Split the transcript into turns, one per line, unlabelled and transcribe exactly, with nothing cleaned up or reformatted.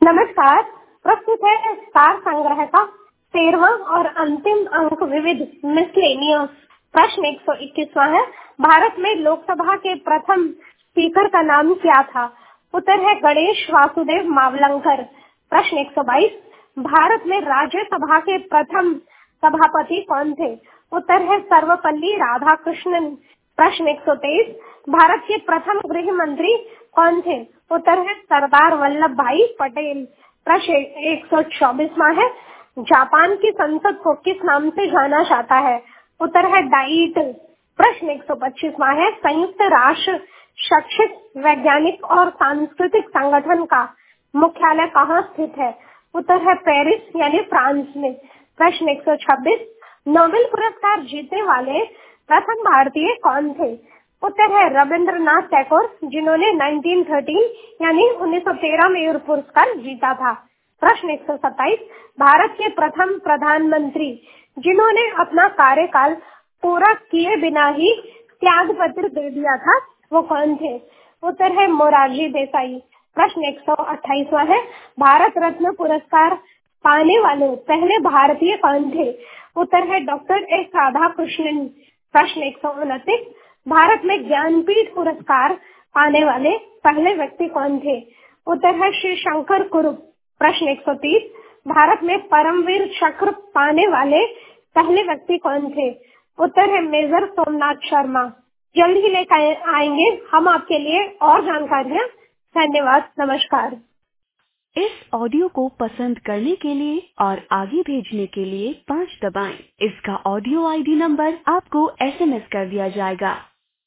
नमस्कार। प्रस्तुत है सार संग्रह का तेरहवां और अंतिम अंक विविध मिसलेनियस। प्रश्न एक सौ इक्कीसवां है, भारत में लोकसभा के प्रथम स्पीकर का नाम क्या था? उत्तर है गणेश वासुदेव मावलंकर। प्रश्न एक सौ बाईस, भारत में राज्यसभा के प्रथम सभापति कौन थे? उत्तर है सर्वपल्ली राधाकृष्णन। प्रश्न एक सौ तेईस, भारत के प्रथम गृह मंत्री कौन थे? उत्तर है सरदार वल्लभ भाई पटेल। प्रश्न एक सौ चौबीसवां है, जापान की संसद को किस नाम से जाना जाता है? उत्तर है डाइट। प्रश्न एक सौ पच्चीसवां है, संयुक्त राष्ट्र शैक्षिक वैज्ञानिक और सांस्कृतिक संगठन का मुख्यालय कहाँ स्थित है? उत्तर है पेरिस यानी फ्रांस में। प्रश्न एक सौ छब्बीस, नोबेल पुरस्कार जीतने वाले प्रथम भारतीय कौन थे? उत्तर है रविंद्रनाथ टैगोर, जिन्होंने उन्नीस सौ तेरह यानी उन्नीस सौ तेरह में यह पुरस्कार जीता था। प्रश्न एक सौ सत्ताईस, भारत के प्रथम प्रधानमंत्री जिन्होंने अपना कार्यकाल पूरा किए बिना ही त्याग पत्र दे दिया था, वो कौन थे? उत्तर है मोरारजी देसाई। प्रश्न एक सौ अट्ठाईसवां है, भारत रत्न पुरस्कार पाने वाले पहले भारतीय कौन थे? उत्तर है डॉक्टर एस राधाकृष्णन। प्रश्न एक सौ उनतीस, भारत में ज्ञानपीठ पुरस्कार पाने वाले पहले व्यक्ति कौन थे? उत्तर है श्री शंकर कुरुप। प्रश्न एक सौ तीस, भारत में परमवीर चक्र पाने वाले पहले व्यक्ति कौन थे? उत्तर है मेजर सोमनाथ शर्मा। जल्द ही लेकर आएंगे हम आपके लिए और जानकारियाँ। धन्यवाद, नमस्कार।
इस ऑडियो को पसंद करने के लिए और आगे भेजने के लिए पाँच दबाएं। इसका ऑडियो आईडी नंबर आपको एसएमएस कर दिया जाएगा।